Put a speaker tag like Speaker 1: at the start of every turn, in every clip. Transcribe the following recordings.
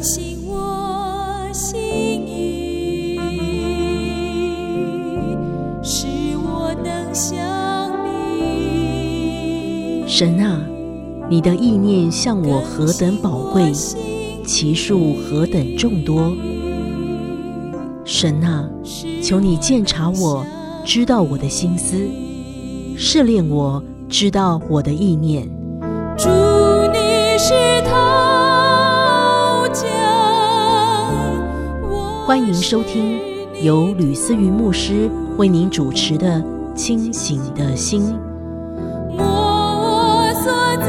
Speaker 1: 信我心意，使我能想你。
Speaker 2: 神啊，你的意念向我何等宝贵，其数何等众多。神啊，求你鉴察我，知道我的心思，试炼我，知道我的意念。
Speaker 1: 主，你是陶匠，
Speaker 2: 欢迎收听由吕思瑜牧师为您主持的《清醒的心》。
Speaker 1: 摸我所造，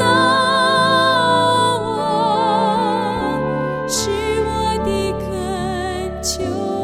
Speaker 1: 是我的恳求。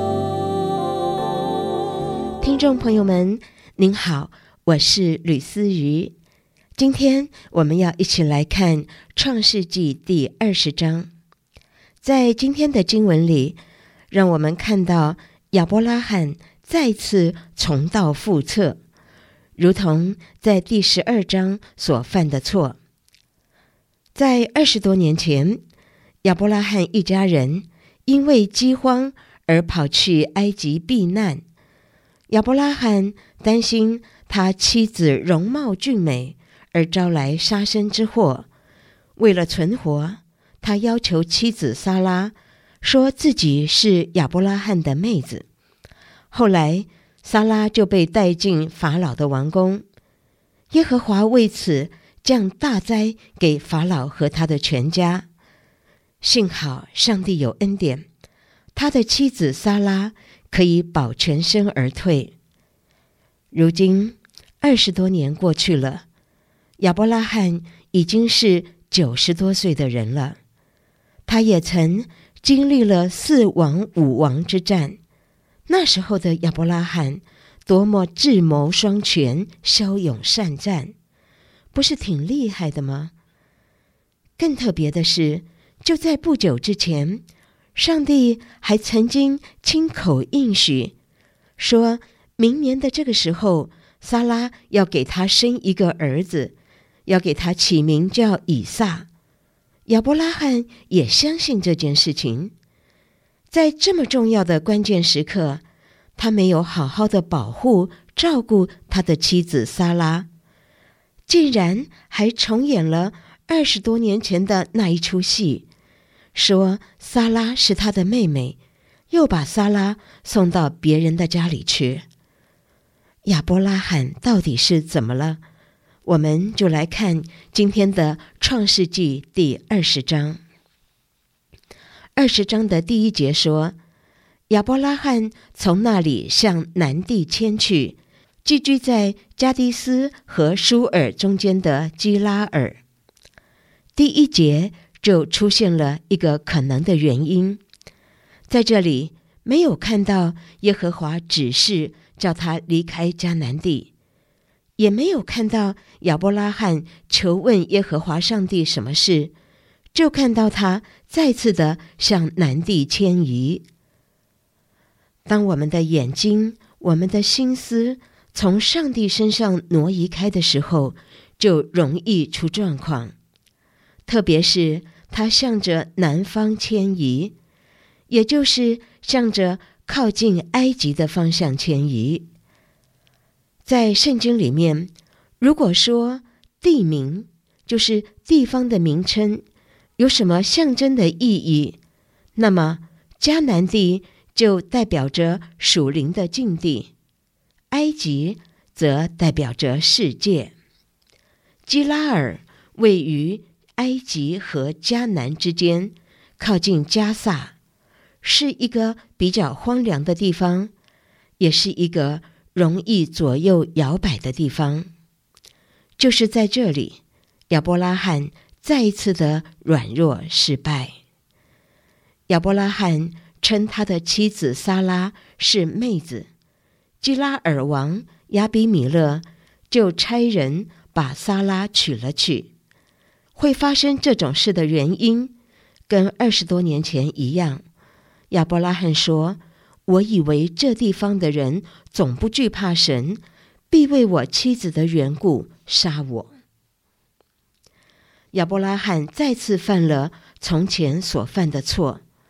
Speaker 3: 听众朋友们，您好，我是吕思瑜。今天我们要一起来看创世纪第20章。在今天的经文里，让我们看到亚伯拉罕再次重蹈覆辙，如同在第12章所犯的错。在20多年前，亚伯拉罕一家人因为饥荒而跑去埃及避难。亚伯拉罕担心他妻子容貌俊美而招来杀身之祸，为了存活，他要求妻子撒拉说自己是亚伯拉罕的妹子。后来撒拉就被带进法老的王宫，耶和华为此降大灾给法老和他的全家。幸好上帝有恩典，他的妻子撒拉可以保全身而退。如今20多年过去了，亚伯拉罕已经是90多岁的人了。他也曾经历了4王5王之战，那时候的亚伯拉罕多么智谋双全，骁勇善战，不是挺厉害的吗？更特别的是，就在不久之前，上帝还曾经亲口应许，说明年的这个时候，撒拉要给他生一个儿子，要给他起名叫以撒。亚伯拉罕也相信这件事情。在这么重要的关键时刻，他没有好好的保护照顾他的妻子撒拉，竟然还重演了20多年前的那一出戏，说撒拉是他的妹妹，又把撒拉送到别人的家里去。亚伯拉罕到底是怎么了？我们就来看今天的创世纪第20章。20章的第1节说，亚伯拉罕从那里向南地迁去，寄居在加迪斯和舒尔中间的基拉尔。第1节就出现了一个可能的原因，在这里没有看到耶和华指示叫他离开迦南地，也没有看到亚伯拉罕求问耶和华上帝什么事，就看到他再次的向南地迁移。当我们的眼睛、我们的心思从上帝身上挪移开的时候，就容易出状况。特别是他向着南方迁移，也就是向着靠近埃及的方向迁移。在圣经里面，如果说地名就是地方的名称，有什么象征的意义，那么迦南地就代表着属灵的境地，埃及则代表着世界。基拉尔位于埃及和迦南之间，靠近加萨，是一个比较荒凉的地方，也是一个容易左右摇摆的地方。就是在这里，亚伯拉罕再一次的软弱失败。亚伯拉罕称他的妻子撒拉是妹子，基拉尔王亚比米勒就差人把撒拉娶了去。会发生这种事的原因跟20多年前一样，亚伯拉罕说，我以为这地方的人总不惧怕神，必为我妻子的缘故杀我。亚伯拉罕再次犯了从前所犯的错，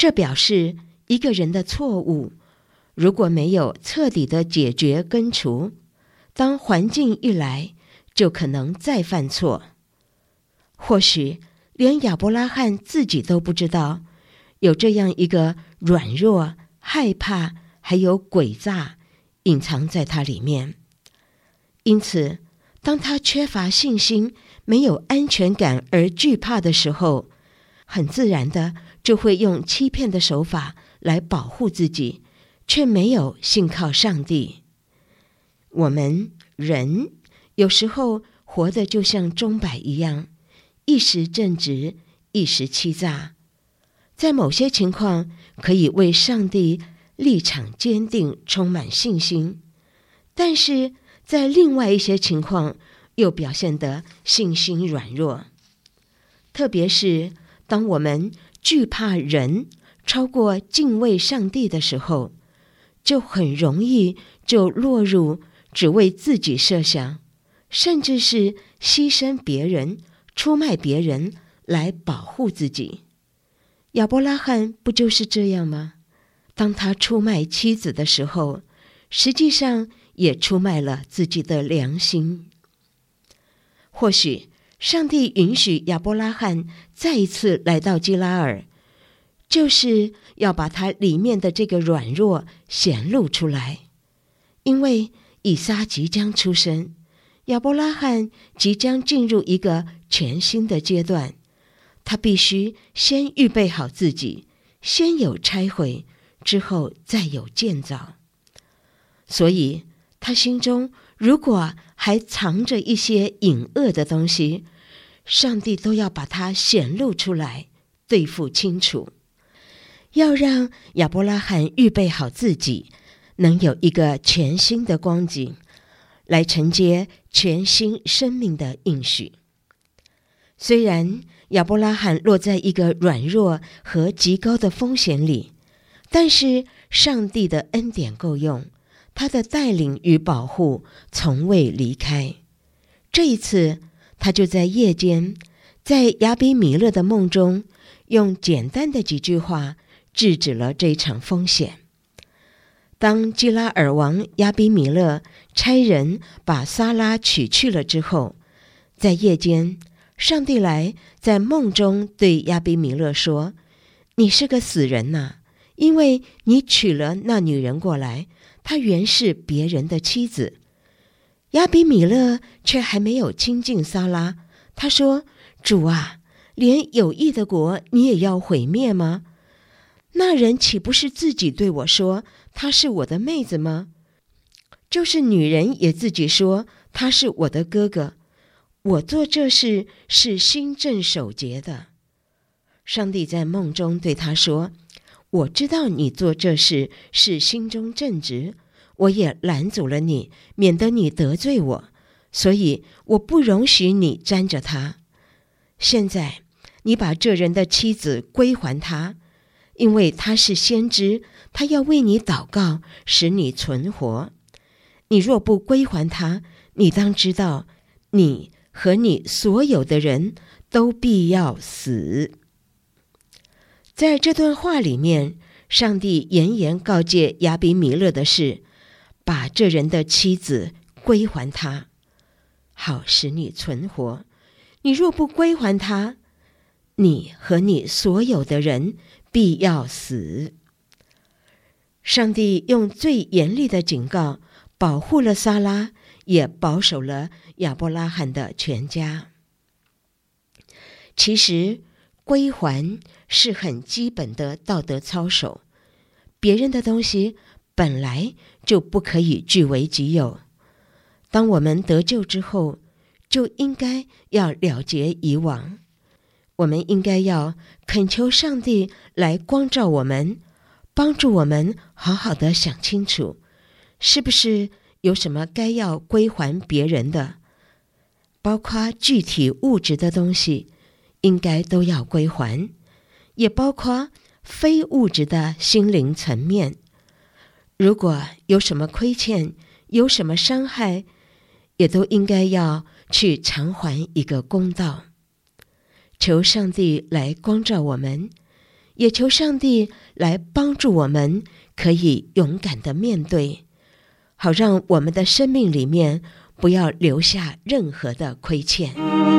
Speaker 3: 这表示一个人的错误，如果没有彻底的解决根除，当环境一来，就可能再犯错。或许连亚伯拉罕自己都不知道，有这样一个软弱、害怕还有诡诈隐藏在他里面。因此，当他缺乏信心、没有安全感而惧怕的时候，很自然的就会用欺骗的手法来保护自己，却没有信靠上帝。我们人有时候活得就像钟摆一样，一时正直，一时欺诈。在某些情况可以为上帝立场坚定，充满信心，但是在另外一些情况又表现得信心软弱。特别是当我们惧怕人超过敬畏上帝的时候，就很容易就落入只为自己设想，甚至是牺牲别人、出卖别人来保护自己。亚伯拉罕不就是这样吗？当他出卖妻子的时候，实际上也出卖了自己的良心。或许上帝允许亚伯拉罕再一次来到基拉尔，就是要把他里面的这个软弱显露出来。因为以撒即将出生，亚伯拉罕即将进入一个全新的阶段，他必须先预备好自己，先有拆毁，之后再有建造。所以他心中如果还藏着一些隐恶的东西，上帝都要把它显露出来，对付清楚。要让亚伯拉罕预备好自己，能有一个全新的光景，来承接全新生命的应许。虽然亚伯拉罕落在一个软弱和极高的风险里，但是上帝的恩典够用，他的带领与保护从未离开。这一次，他就在夜间，在亚比米勒的梦中，用简单的几句话制止了这场风险。当基拉尔王亚比米勒差人把撒拉娶去了之后，在夜间，上帝来在梦中对亚比米勒说：“你是个死人呐，因为你娶了那女人过来，她原是别人的妻子。”亚比米勒却还没有亲近撒拉，他说：“主啊，连有益的国你也要毁灭吗？那人岂不是自己对我说她是我的妹子吗？就是女人也自己说他是我的哥哥。我做这事是心正守节的。”上帝在梦中对他说：“我知道你做这事是心中正直，我也拦阻了你，免得你得罪我，所以我不容许你沾着他。现在你把这人的妻子归还他，因为他是先知，他要为你祷告，使你存活。你若不归还他，你当知道，你和你所有的人都必要死。”在这段话里面，上帝严严告诫亚比米勒的是，把这人的妻子归还他，好使你存活。你若不归还他，你和你所有的人必要死。上帝用最严厉的警告保护了撒拉，也保守了亚伯拉罕的全家。其实归还是很基本的道德操守，别人的东西本来就不可以据为己有。当我们得救之后，就应该要了结以往。我们应该要恳求上帝来光照我们，帮助我们好好的想清楚，是不是有什么该要归还别人的，包括具体物质的东西应该都要归还，也包括非物质的心灵层面。如果有什么亏欠，有什么伤害，也都应该要去偿还一个公道。求上帝来光照我们， 也求上帝来帮助我们，可以勇敢地面对，好让我们的生命里面不要留下任何的亏欠。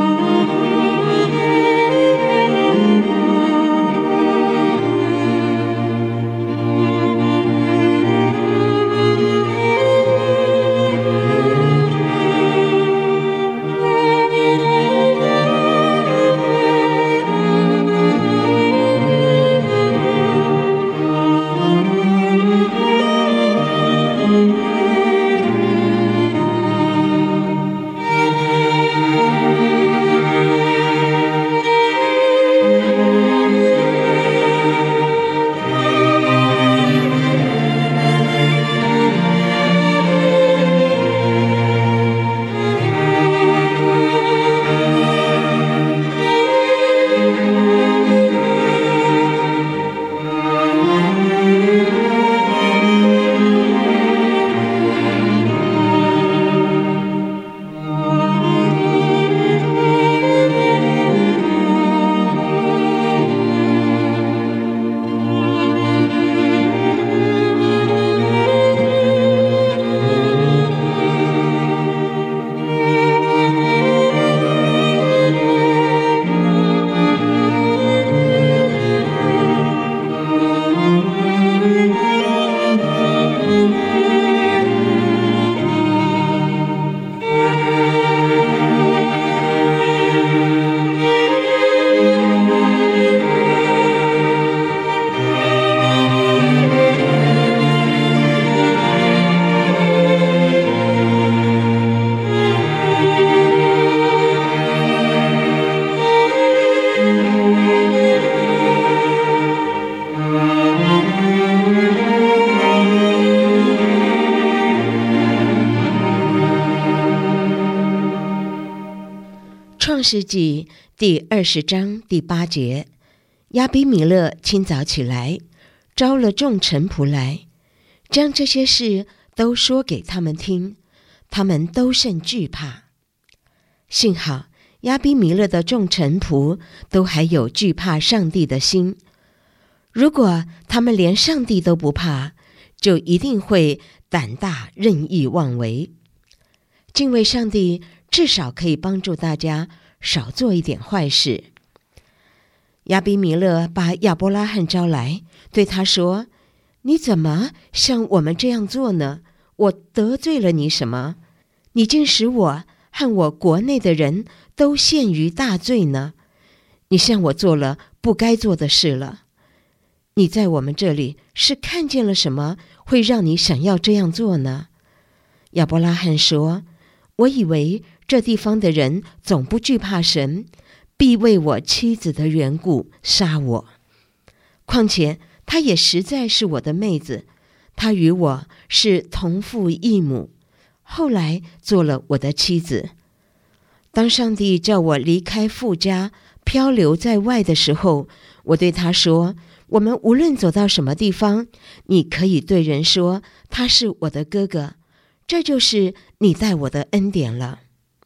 Speaker 3: 创世纪第20章第8节，亚比米勒清早起来，招了众臣仆来，将这些事都说给他们听，他们都甚惧怕。幸好亚比米勒的众臣仆都还有惧怕上帝的心，如果他们连上帝都不怕，就一定会胆大任意妄为。敬畏上帝至少可以帮助大家少做一点坏事。亚比米勒把亚伯拉罕招来，对他说：你怎么像我们这样做呢？我得罪了你什么？你竟使我和我国内的人都陷于大罪呢？你向我做了不该做的事了。你在我们这里是看见了什么，会让你想要这样做呢？亚伯拉罕说：我以为这地方的人总不惧怕神，必为我妻子的缘故杀我。况且她也实在是我的妹子，她与我是同父异母，后来做了我的妻子。当上帝叫我离开父家，漂流在外的时候，我对他说：我们无论走到什么地方，你可以对人说他是我的哥哥，这就是你待我的恩典了。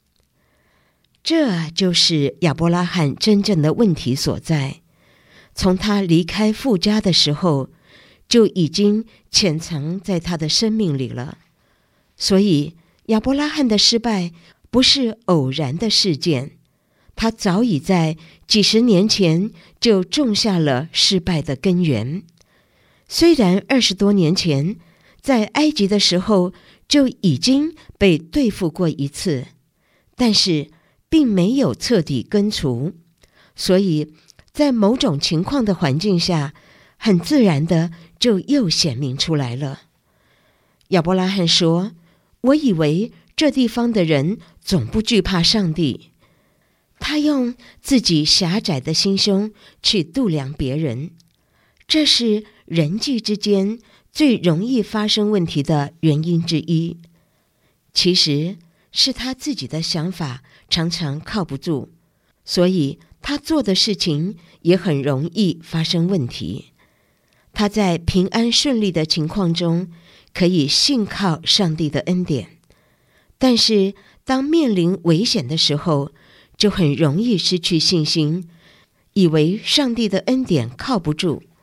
Speaker 3: 这就是亚伯拉罕真正的问题所在。从他离开父家的时候，就已经潜藏在他的生命里了。所以亚伯拉罕的失败不是偶然的事件，他早已在几十年前就种下了失败的根源。虽然20多年前在埃及的时候就已经被对付过一次，但是并没有彻底根除，所以在某种情况的环境下，很自然的就又显明出来了。亚伯拉罕说：我以为这地方的人总不惧怕上帝。他用自己狭窄的心胸去度量别人，这是人际之间最容易发生问题的原因之一。其实是他自己的想法常常靠不住，所以他做的事情也很容易发生问题。他在平安顺利的情况中可以信靠上帝的恩典，但是当面临危险的时候，就很容易失去信心，以为上帝的恩典靠不住，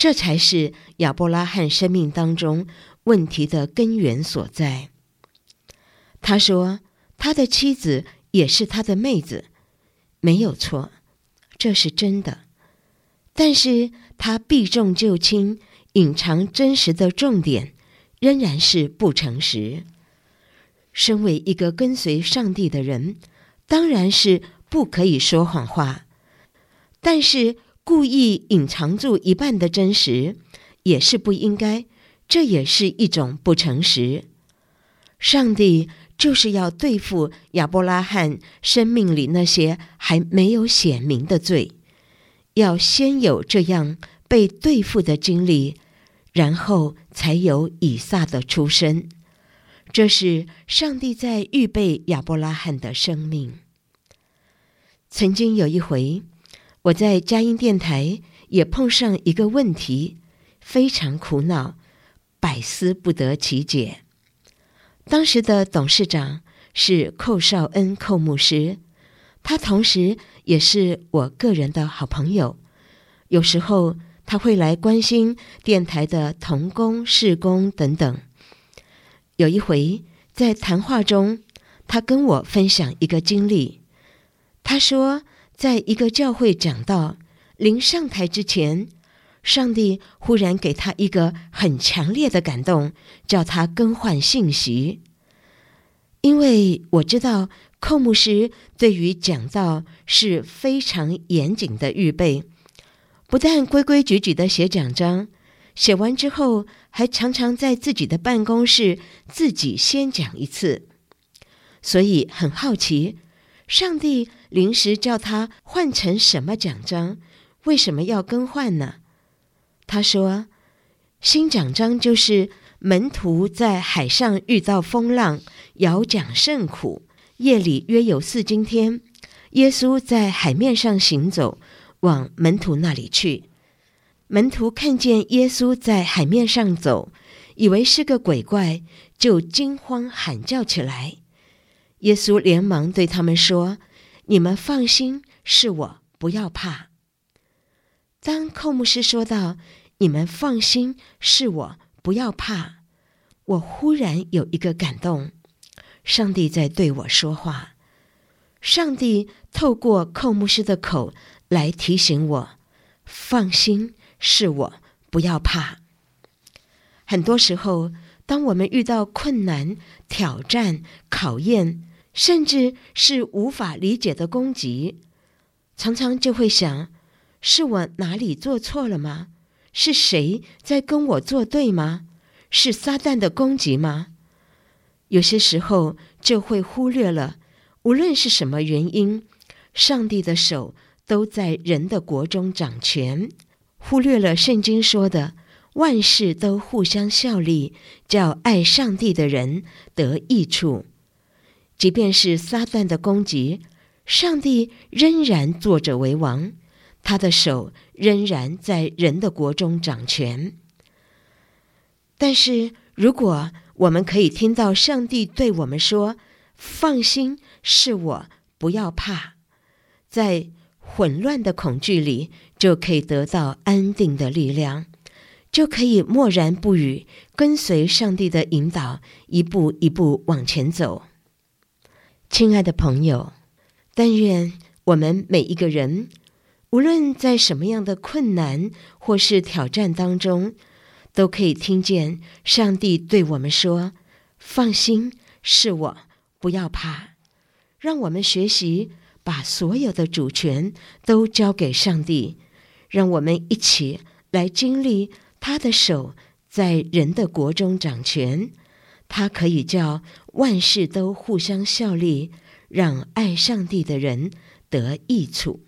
Speaker 3: 这才是亚伯拉罕生命当中问题的根源所在。他说他的妻子也是他的妹子，没有错，这是真的。但是他避重就轻，隐藏真实的重点，仍然是不诚实。身为一个跟随上帝的人，当然是不可以说谎话，但是故意隐藏住一半的真实也是不应该，这也是一种不诚实。上帝就是要对付亚伯拉罕生命里那些还没有显明的罪，要先有这样被对付的经历，然后才有以撒的出生。这是上帝在预备亚伯拉罕的生命。曾经有一回，我在佳音电台也碰上一个问题，非常苦恼，百思不得其解。当时的董事长是寇绍恩寇牧师，他同时也是我个人的好朋友，有时候他会来关心电台的同工事工等等。有一回在谈话中，他跟我分享一个经历。他说在一个教会讲道临上台之前，上帝忽然给他一个很强烈的感动，叫他更换信息。因为我知道寇牧师对于讲道是非常严谨的预备，不但规规矩矩的写讲章，写完之后还常常在自己的办公室自己先讲一次。所以很好奇，上帝临时叫他换成什么讲章，为什么要更换呢？他说新讲章就是门徒在海上遇到风浪，摇桨甚苦，夜里约有4更天，耶稣在海面上行走，往门徒那里去。门徒看见耶稣在海面上走，以为是个鬼怪，就惊慌喊叫起来。耶稣连忙对他们说，你们放心，是我，不要怕。当寇牧师说到你们放心，是我，不要怕，我忽然有一个感动，上帝在对我说话。上帝透过寇牧师的口来提醒我，放心，是我，不要怕。很多时候，当我们遇到困难、挑战、考验，甚至是无法理解的攻击，常常就会想，是我哪里做错了吗？是谁在跟我作对吗？是撒旦的攻击吗？有些时候就会忽略了，无论是什么原因，上帝的手都在人的国中掌权，忽略了圣经说的万事都互相效力，叫爱上帝的人得益处。即便是撒旦的攻击，上帝仍然坐着为王，他的手仍然在人的国中掌权。但是如果我们可以听到上帝对我们说，放心，是我，不要怕，在混乱的恐惧里就可以得到安定的力量，就可以默然不语，跟随上帝的引导，一步一步往前走。亲爱的朋友，但愿我们每一个人，无论在什么样的困难或是挑战当中，都可以听见上帝对我们说，放心，是我，不要怕。让我们学习把所有的主权都交给上帝，让我们一起来经历他的手在人的国中掌权，他可以叫万事都互相效力，让爱上帝的人得益处。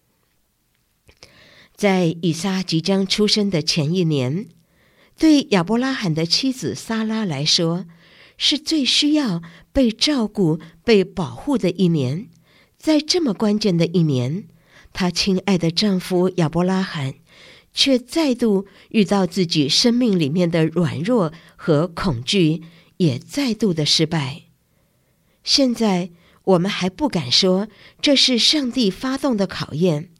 Speaker 3: 在以撒即将出生的前一年，对亚伯拉罕的妻子撒拉来说，是最需要被照顾、被保护的一年。在这么关键的一年，她亲爱的丈夫亚伯拉罕却再度遇到自己生命里面的软弱和恐惧，也再度的失败。现在我们还不敢说这是上帝发动的考验，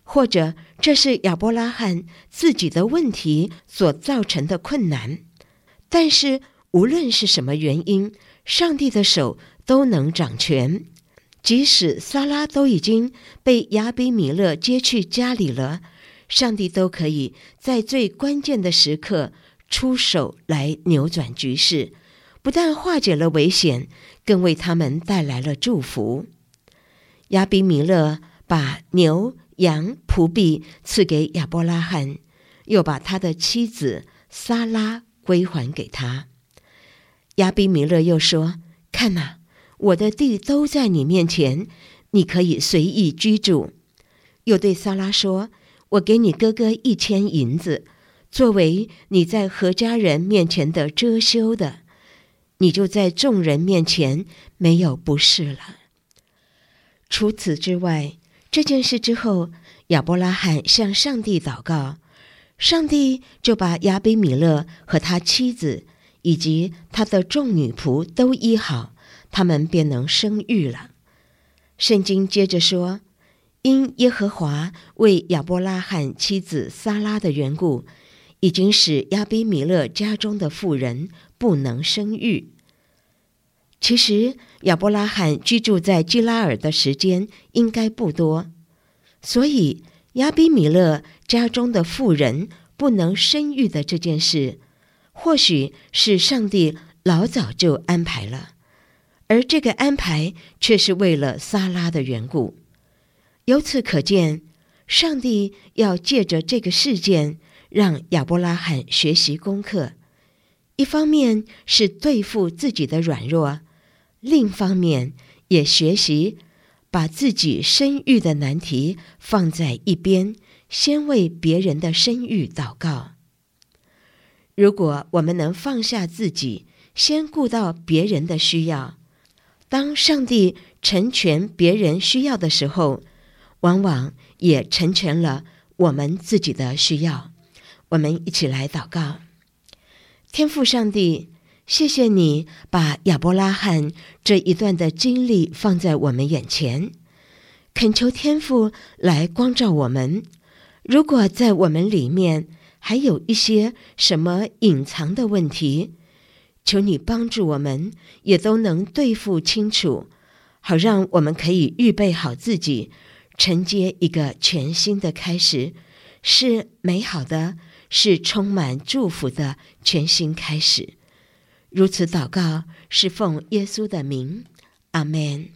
Speaker 3: 或者这是亚伯拉罕自己的问题所造成的困难。但是无论是什么原因，上帝的手都能掌权。即使撒拉都已经被亚比米勒接去家里了，上帝都可以在最关键的时刻出手来扭转局势，不但化解了危险，更为他们带来了祝福。亚比米勒把牛羊仆婢赐给亚伯拉罕，又把他的妻子撒拉归还给他。亚比米勒又说，看哪，我的地都在你面前，你可以随意居住。又对撒拉说，我给你哥哥1000银子，作为你在何家人面前的遮羞的，你就在众人面前没有不是了。除此之外，这件事之后，亚伯拉罕向上帝祷告，上帝就把亚比米勒和他妻子以及他的众女仆都医好，他们便能生育了。圣经接着说，因耶和华为亚伯拉罕妻子撒拉的缘故，已经使亚比米勒家中的妇人不能生育。其实亚伯拉罕居住在基拉尔的时间应该不多，所以亚比米勒家中的妇人不能生育的这件事，或许是上帝老早就安排了，而这个安排却是为了撒拉的缘故。由此可见，上帝要借着这个事件让亚伯拉罕学习功课，一方面是对付自己的软弱，另一方面也学习把自己生育的难题放在一边，先为别人的生育祷告。如果我们能放下自己，先顾到别人的需要，当上帝成全别人需要的时候，往往也成全了我们自己的需要。我们一起来祷告。天父上帝，谢谢你把亚伯拉罕这一段的经历放在我们眼前，恳求天父来光照我们。如果在我们里面还有一些什么隐藏的问题，求你帮助我们也都能对付清楚，好让我们可以预备好自己，承接一个全新的开始，是美好的，是充满祝福的全新开始。如此祷告，是奉耶稣的名，阿们。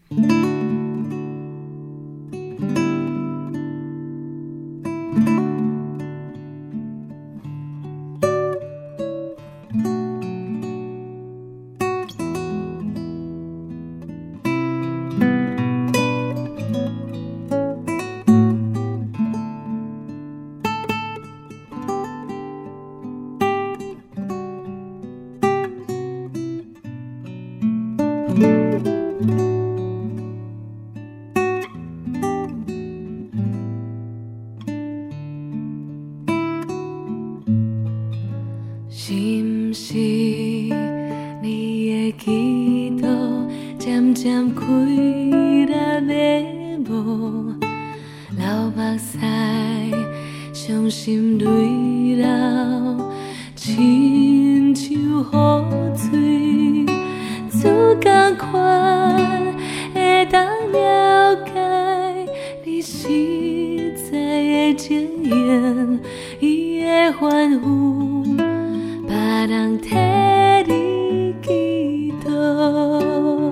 Speaker 1: 是不是你的祈祷渐渐开了眉目，流目屎，伤心泪流，亲像雨水，只同款会当了解你实在的情形，伊的反复。别人替你祈祷，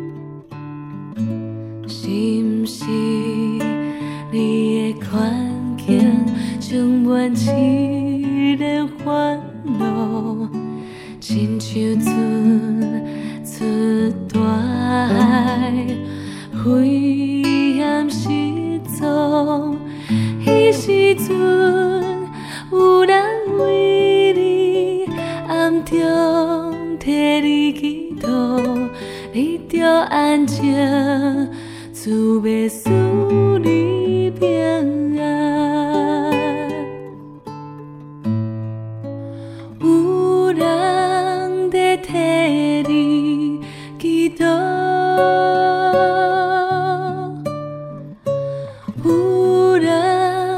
Speaker 1: 是不是你的环境充满一个烦恼，亲像出大海，灰暗失踪，迄时阵有人为你暗中替你祈祷，你着安静，主要使你平安。有人在替你祈祷，有人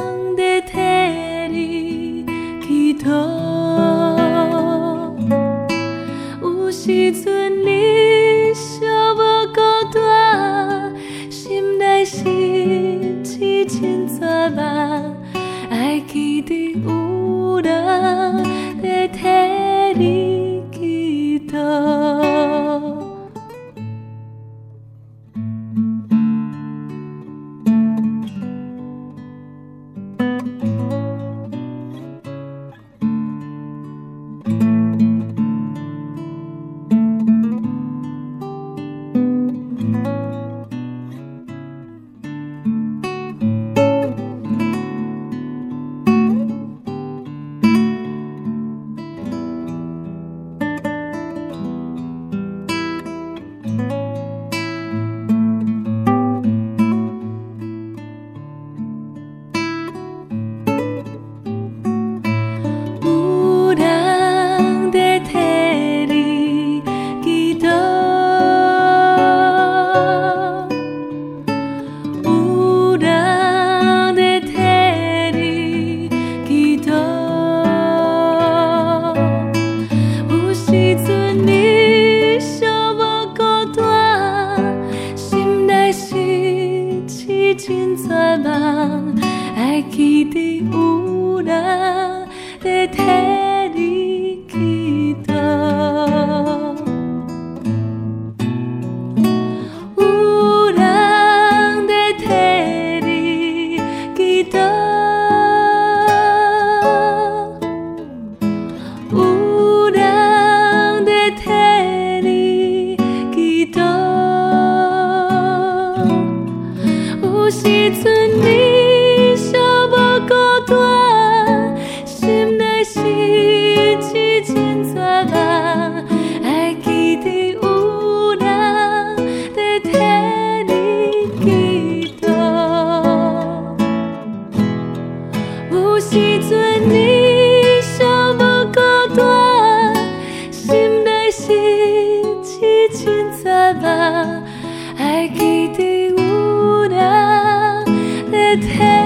Speaker 1: 时阵你尚无孤单，心内是痴情杂梦，爱记得有人在替。